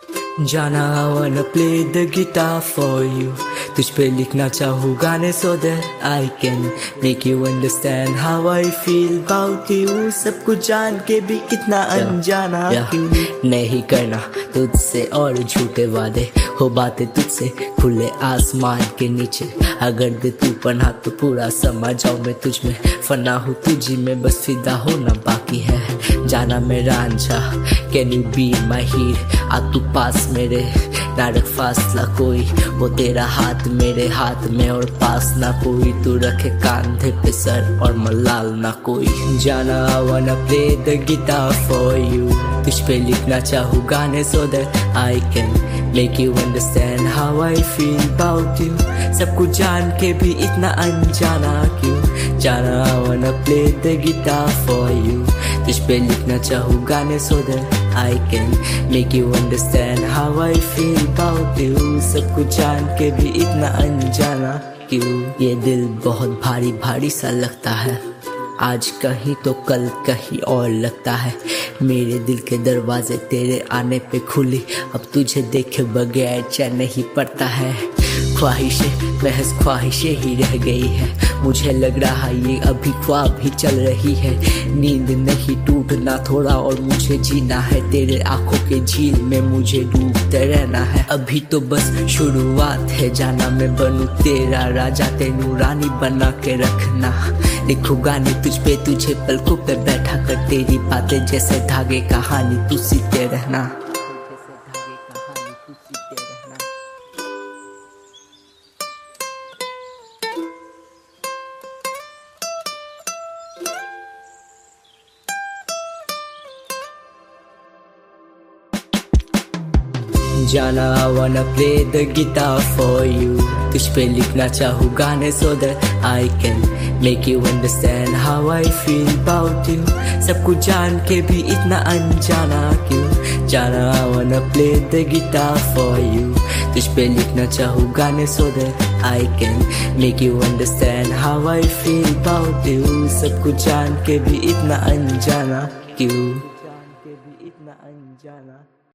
जाना I wanna play the guitar for you. तुझ पे लिखना चाहूँ गाने so that I can make you understand how I feel about you. सब कुछ जान के भी इतना अनजाना क्यों नहीं करना तुझसे और झूठे वादे, हो बातें तुझसे खुले आसमान के नीचे। अगर दे तू पना तो पूरा समा जाऊँ मैं तुझ में, फना हूँ तुझी में बस फिदा होना बाकी है। जाना मेरा Ranjha can you be my Heer, आ तू पास मेरे ना रख फासला कोई, वो तेरा हाथ मेरे हाथ में और पास ना कोई, तू रखे कांधे पे सर और मलाल ना कोई। जाना I wanna play the guitar for you. तुझ पे लिखना चाहूँ गाने so that I can make you understand how I feel about you. सब कुछ जान के भी इतना अनजाना क्यों। जाना I wanna play the guitar for you. तुझ पे लिखना चाहूँ गाने so that I can make you understand how I feel about you. सब कुछ जान के भी इतना अनजाना क्यों। ये दिल बहुत भारी भारी सा लगता है, आज कहीं तो कल कहीं और लगता है। मेरे दिल के दरवाजे तेरे आने पे खुली, अब तुझे देखे बगैर चैन नहीं पड़ता है। ख्वाहिशें महज ख्वाहिशें ही रह गई है, मुझे लग रहा ये अभी ख्वाब ही चल रही है। नींद नहीं टूटना थोड़ा और मुझे जीना है, तेरे आंखों के झील में मुझे डूबते रहना है। अभी तो बस शुरुआत है, जाना मैं बनूं तेरा राजा, तेनू रानी बना के रखना। लिखूं गाने तुझ पे तुझे पलकों पे बैठा कर, तेरी बातें जैसे धागे कहानी तू सीते रहना। जाना I wanna play the guitar for you. तुझ पे लिखना चाहूँ गाने so that I can make you understand how I feel about you. सब कुछ जान के भी इतना अनजाना क्यों। जाना I wanna play the guitar for you. तुझ पे लिखना चाहूँ गाने so that I can make you understand how I feel about you. सब कुछ जान के भी इतना अनजाना क्यों।